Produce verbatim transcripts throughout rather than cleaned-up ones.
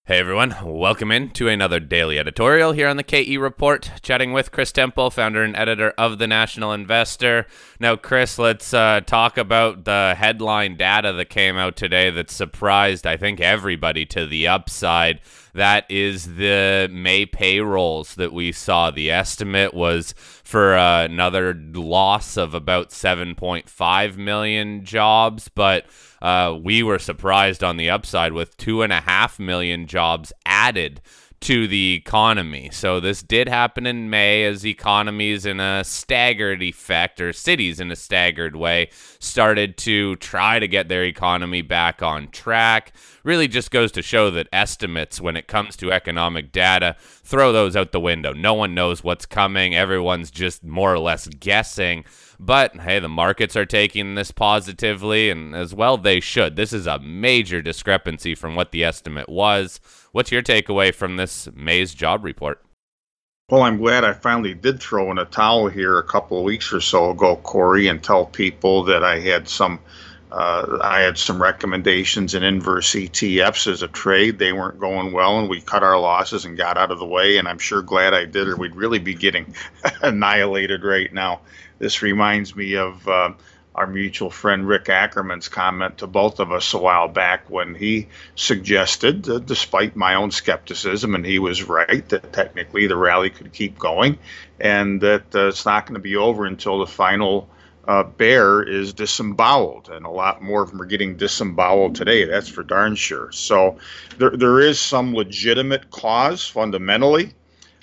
Hey everyone, welcome in to another daily editorial here on the K E Report, chatting with Chris Temple, founder and editor of The National Investor. Now, Chris, let's uh, talk about the headline data that came out today that surprised, I think, everybody to the upside. That is the May payrolls that we saw. The estimate was for uh, another loss of about seven point five million jobs, but uh, we were surprised on the upside with two and a half million jobs added to the economy. So this did happen in May as economies in a staggered effect, or cities in a staggered way, started to try to get their economy back on track. Really just goes to show that estimates, when it comes to economic data, throw those out the window. No one knows what's coming. Everyone's just more or less guessing. But, hey, the markets are taking this positively, and as well they should. This is a major discrepancy from what the estimate was. What's your takeaway from this May's job report? Well, I'm glad I finally did throw in a towel here a couple of weeks or so ago, Corey, and tell people that I had some uh, I had some recommendations in inverse E T Fs as a trade. They weren't going well, and we cut our losses and got out of the way, and I'm sure glad I did, or we'd really be getting annihilated right now. This reminds me of uh, our mutual friend Rick Ackerman's comment to both of us a while back when he suggested, uh, despite my own skepticism, and he was right, that technically the rally could keep going and that uh, it's not going to be over until the final uh, bear is disemboweled. And a lot more of them are getting disemboweled today, that's for darn sure. So there, there is some legitimate cause fundamentally.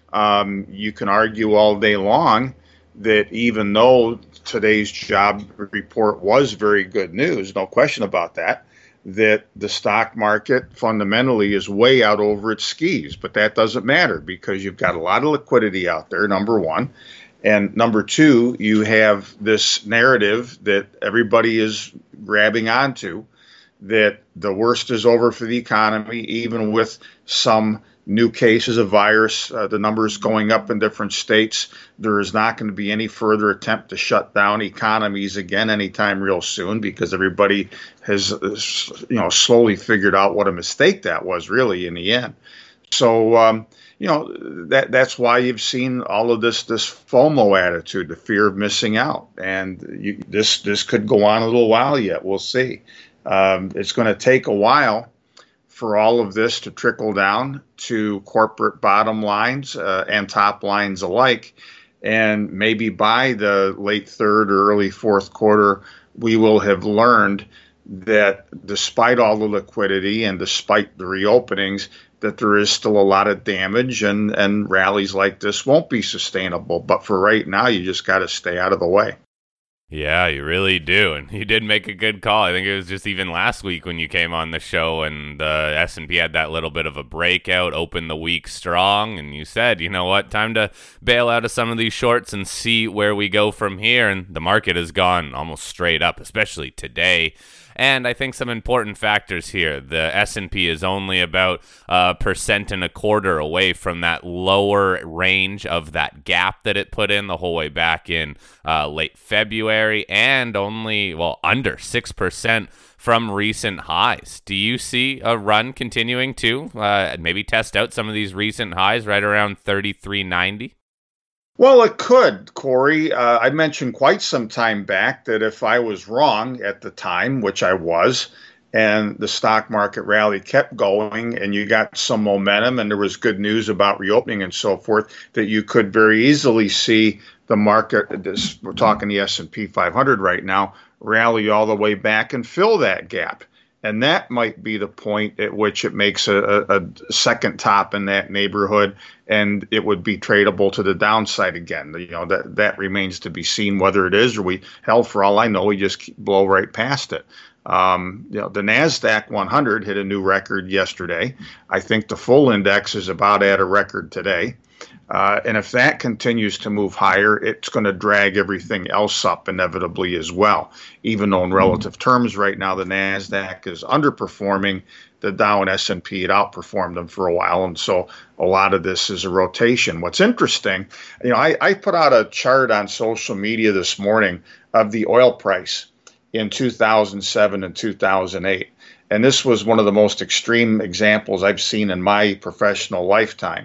Um, you can argue all day long that even though today's job report was very good news, no question about that, that the stock market fundamentally is way out over its skis. But that doesn't matter because you've got a lot of liquidity out there, number one. And number two, you have this narrative that everybody is grabbing onto, that the worst is over for the economy, even with some new cases of virus, uh, the numbers going up in different states. There is not going to be any further attempt to shut down economies again anytime real soon because everybody has, you know, slowly figured out what a mistake that was really in the end. So, um, you know, that that's why you've seen all of this this FOMO attitude, the fear of missing out. And you, this this could go on a little while yet. We'll see. Um, it's going to take a while for all of this to trickle down to corporate bottom lines uh, and top lines alike. And maybe by the late third or early fourth quarter, we will have learned that despite all the liquidity and despite the reopenings, that there is still a lot of damage and, and rallies like this won't be sustainable. But for right now, you just got to stay out of the way. Yeah, you really do. And you did make a good call. I think it was just even last week when you came on the show and the S and P had that little bit of a breakout, opened the week strong, and you said, you know what, time to bail out of some of these shorts and see where we go from here. And the market has gone almost straight up, especially today. And I think some important factors here. The S and P is only about a percent and a quarter away from that lower range of that gap that it put in the whole way back in uh, late February, and only, well, under six percent from recent highs. Do you see a run continuing to uh, maybe test out some of these recent highs right around thirty-three ninety? Well, it could, Corey. Uh, I mentioned quite some time back that if I was wrong at the time, which I was, and the stock market rally kept going and you got some momentum and there was good news about reopening and so forth, that you could very easily see the market, this, we're talking the S and P five hundred right now, rally all the way back and fill that gap. And that might be the point at which it makes a, a, a second top in that neighborhood, and it would be tradable to the downside again. You know, that that remains to be seen whether it is, or we, hell, for all I know, we just keep, blow right past it. Um, you know, the NASDAQ one hundred hit a new record yesterday. I think the full index is about at a record today. Uh, and if that continues to move higher, it's going to drag everything else up inevitably as well. Even though in relative terms right now the NASDAQ is underperforming, the Dow and S and P had outperformed them for a while. And so a lot of this is a rotation. What's interesting, you know, I, I put out a chart on social media this morning of the oil price in two thousand seven and two thousand eight. And this was one of the most extreme examples I've seen in my professional lifetime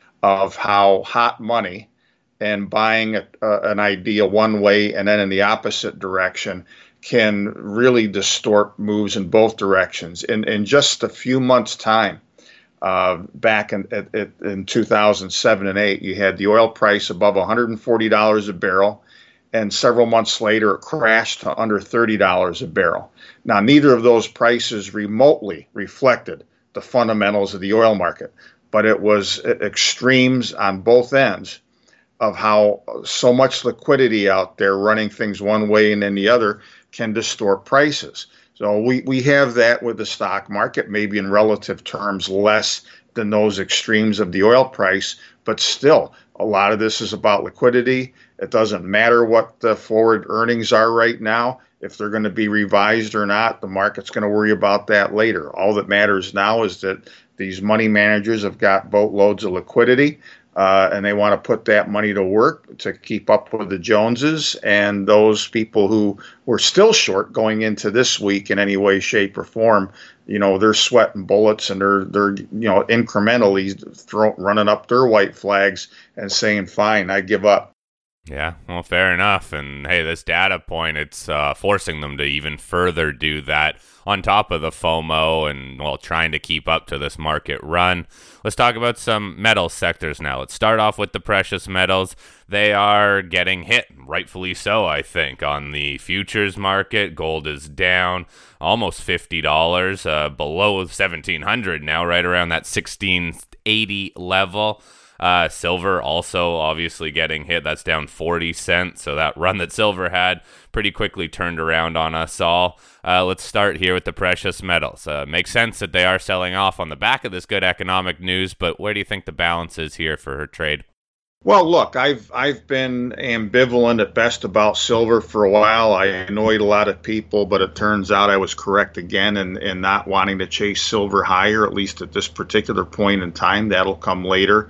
of how hot money and buying a, uh, an idea one way and then in the opposite direction can really distort moves in both directions. In, in just a few months' time, uh, back in, in, in two thousand seven and eight, you had the oil price above one hundred forty dollars a barrel, and several months later, it crashed to under thirty dollars a barrel. Now, neither of those prices remotely reflected the fundamentals of the oil market, but it was extremes on both ends of how so much liquidity out there running things one way and then the other can distort prices. So we, we have that with the stock market, maybe in relative terms less than those extremes of the oil price, but still a lot of this is about liquidity. It doesn't matter what the forward earnings are right now. If they're going to be revised or not, the market's going to worry about that later. All that matters now is that these money managers have got boatloads of liquidity. Uh, and they want to put that money to work to keep up with the Joneses. And those people who were still short going into this week in any way, shape, or form, you know, they're sweating bullets and they're they're you know incrementally throw, running up their white flags and saying, "Fine, I give up." Yeah, well, fair enough. And hey, this data point, it's uh, forcing them to even further do that on top of the FOMO and, well, trying to keep up to this market run. Let's talk about some metal sectors now. Let's start off with the precious metals. They are getting hit, rightfully so, I think, on the futures market. Gold is down almost fifty dollars, uh, below seventeen hundred now, right around that sixteen eighty level. Uh, silver also obviously getting hit. That's down forty cents. So that run that silver had pretty quickly turned around on us all. Uh, let's start here with the precious metals. Uh, makes sense that they are selling off on the back of this good economic news, but where do you think the balance is here for her trade? Well, look, I've I've been ambivalent at best about silver for a while. I annoyed a lot of people, but it turns out I was correct again in, in not wanting to chase silver higher, at least at this particular point in time. That'll come later.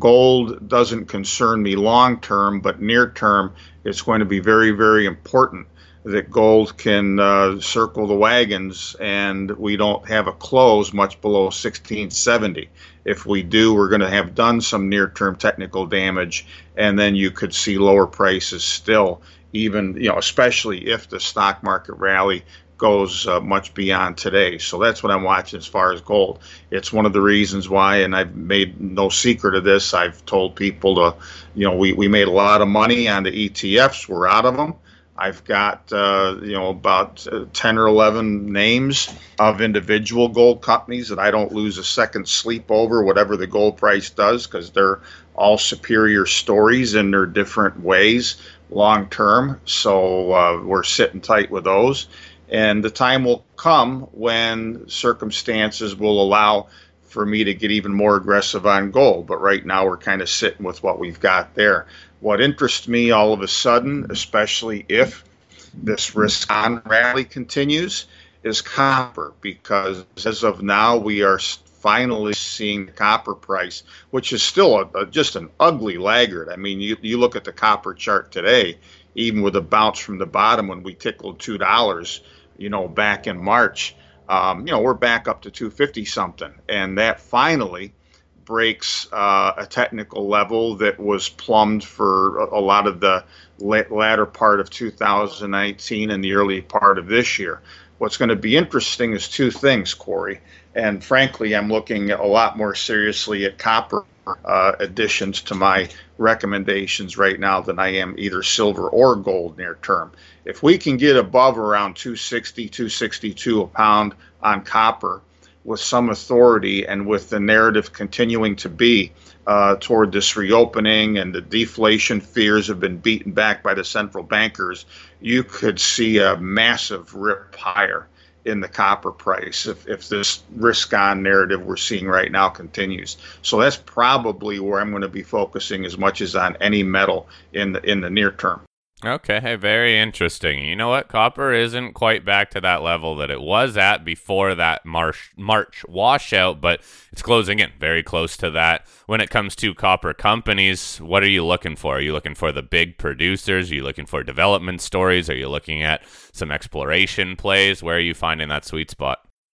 Gold doesn't concern me long term, but near term, it's going to be very, very important that gold can uh, circle the wagons and we don't have a close much below sixteen seventy. If we do, we're going to have done some near-term technical damage, and then you could see lower prices still, even, you know, especially if the stock market rally goes uh, much beyond today. So that's what I'm watching as far as gold. It's one of the reasons why, and I've made no secret of this, I've told people to, you know, we, we made a lot of money on the E T Fs. We're out of them. I've got, uh, you know, about uh, ten or eleven names of individual gold companies that I don't lose a second sleep over, whatever the gold price does, because they're all superior stories in their different ways long term. So uh, we're sitting tight with those. And the time will come when circumstances will allow for me to get even more aggressive on gold. But right now we're kind of sitting with what we've got there. What interests me all of a sudden, especially if this risk-on rally continues, is copper, because as of now we are finally seeing the copper price, which is still a, a, just an ugly laggard. I mean, you, you look at the copper chart today, even with a bounce from the bottom when we tickled two dollars, you know, back in March, um, you know, we're back up to two fifty something, and that finally breaks uh, a technical level that was plumbed for a, a lot of the latter part of two thousand nineteen and the early part of this year. What's going to be interesting is two things, Corey, and frankly, I'm looking a lot more seriously at copper uh, additions to my recommendations right now than I am either silver or gold near term. If we can get above around two sixty, two sixty-two a pound on copper with some authority, and with the narrative continuing to be uh, toward this reopening and the deflation fears have been beaten back by the central bankers, you could see a massive rip higher in the copper price if, if this risk-on narrative we're seeing right now continues. So that's probably where I'm going to be focusing as much as on any metal in the, in the near term. Okay, hey, very interesting. You know what? Copper isn't quite back to that level that it was at before that March, March washout, but it's closing in very close to that. When it comes to copper companies, what are you looking for? Are you looking for the big producers? Are you looking for development stories? Are you looking at some exploration plays? Where are you finding that sweet spot?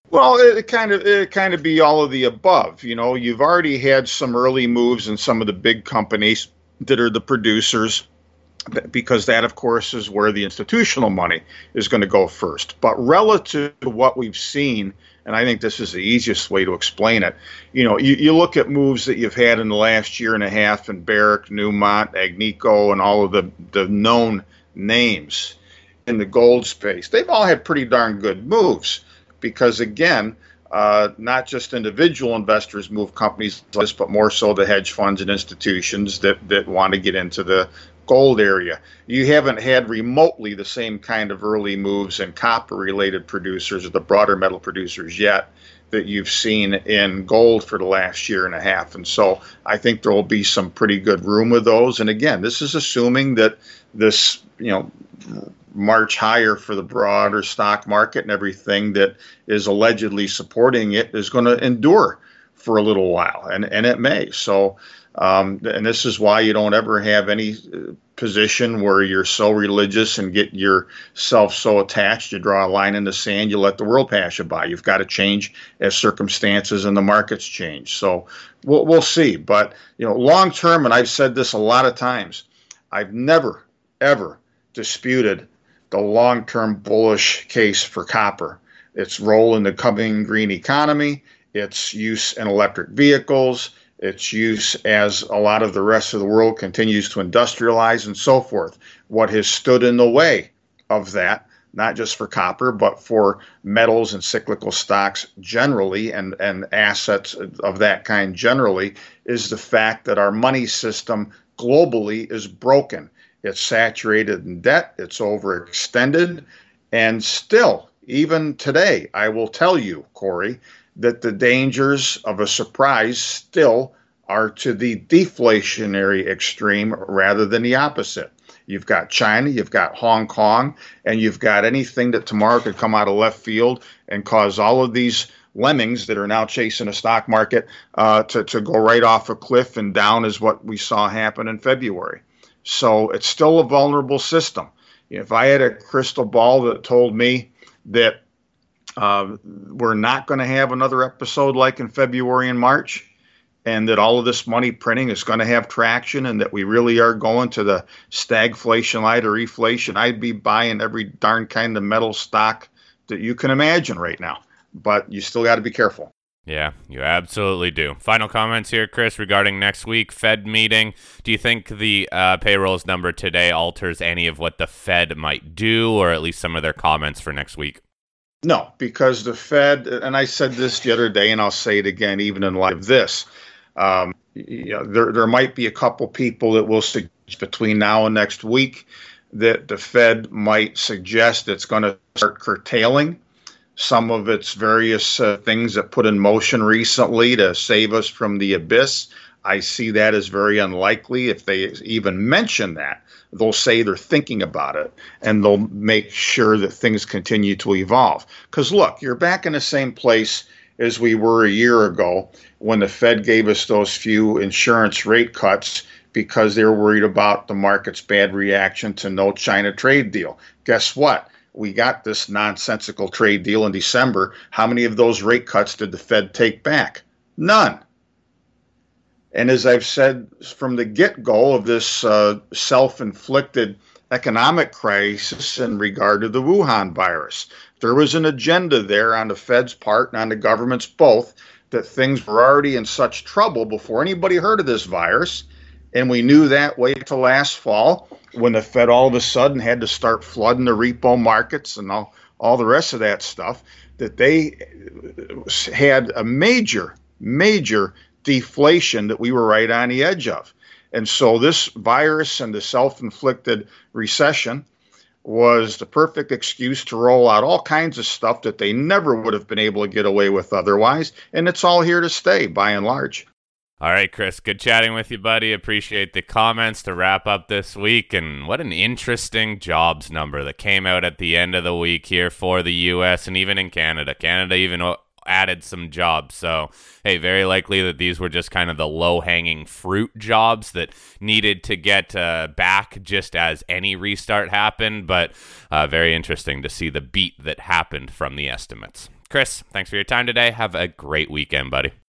Well, it kind of it kind of be all of the above. You know, you've already had some early moves in some of the big companies that are the producers, because that, of course, is where the institutional money is going to go first. But relative to what we've seen, and I think this is the easiest way to explain it, you know, you, you look at moves that you've had in the last year and a half in Barrick, Newmont, Agnico, and all of the, the known names in the gold space. They've all had pretty darn good moves because, again, uh, not just individual investors move companies like this, but more so the hedge funds and institutions that, that want to get into the gold area. You haven't had remotely the same kind of early moves in copper-related producers or the broader metal producers yet that you've seen in gold for the last year and a half. And so I think there will be some pretty good room with those. And again, this is assuming that this, you know, march higher for the broader stock market and everything that is allegedly supporting it is going to endure for a little while, and, and it may. So Um, and this is why you don't ever have any position where you're so religious and get yourself so attached, you draw a line in the sand, you let the world pass you by. You've got to change as circumstances and the markets change. So we'll, we'll see. But, you know, long term, and I've said this a lot of times, I've never, ever disputed the long-term bullish case for copper. Its role in the coming green economy, its use in electric vehicles, its use as a lot of the rest of the world continues to industrialize and so forth. What has stood in the way of that, not just for copper, but for metals and cyclical stocks generally, and, and assets of that kind generally, is the fact that our money system globally is broken. It's saturated in debt, it's overextended, and still, even today, I will tell you, Corey, that the dangers of a surprise still are to the deflationary extreme rather than the opposite. You've got China, you've got Hong Kong, and you've got anything that tomorrow could come out of left field and cause all of these lemmings that are now chasing a stock market uh, to, to go right off a cliff and down, is what we saw happen in February. So it's still a vulnerable system. If I had a crystal ball that told me that Uh, we're not going to have another episode like in February and March, and that all of this money printing is going to have traction, and that we really are going to the stagflation line or reflation, I'd be buying every darn kind of metal stock that you can imagine right now. But you still got to be careful. Yeah, you absolutely do. Final comments here, Chris, regarding next week Fed meeting. Do you think the uh, payrolls number today alters any of what the Fed might do, or at least some of their comments for next week? No, because the Fed, and I said this the other day, and I'll say it again, even in light of this, um, you know, there there might be a couple people that will suggest between now and next week that the Fed might suggest it's going to start curtailing some of its various uh, things that put in motion recently to save us from the abyss. I see that as very unlikely. If they even mention that, they'll say they're thinking about it, and they'll make sure that things continue to evolve. Because look, you're back in the same place as we were a year ago when the Fed gave us those few insurance rate cuts because they were worried about the market's bad reaction to no China trade deal. Guess what? We got this nonsensical trade deal in December. How many of those rate cuts did the Fed take back? None. And as I've said from the get-go of this uh, self-inflicted economic crisis in regard to the Wuhan virus, there was an agenda there on the Fed's part and on the government's both that things were already in such trouble before anybody heard of this virus. And we knew that way till last fall when the Fed all of a sudden had to start flooding the repo markets and all, all the rest of that stuff, that they had a major, major deflation that we were right on the edge of. And so this virus and the self-inflicted recession was the perfect excuse to roll out all kinds of stuff that they never would have been able to get away with otherwise. And it's all here to stay by and large. All right, Chris, good chatting with you, buddy. Appreciate the comments to wrap up this week. And what an interesting jobs number that came out at the end of the week here for the U S and even in Canada. Canada even added some jobs. So, hey, very likely that these were just kind of the low-hanging fruit jobs that needed to get uh, back just as any restart happened. But uh, very interesting to see the beat that happened from the estimates. Chris, thanks for your time today. Have a great weekend, buddy.